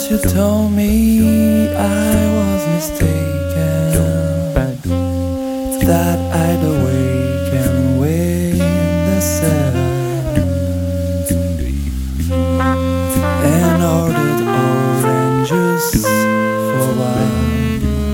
'cause you told me I was mistaken, that either way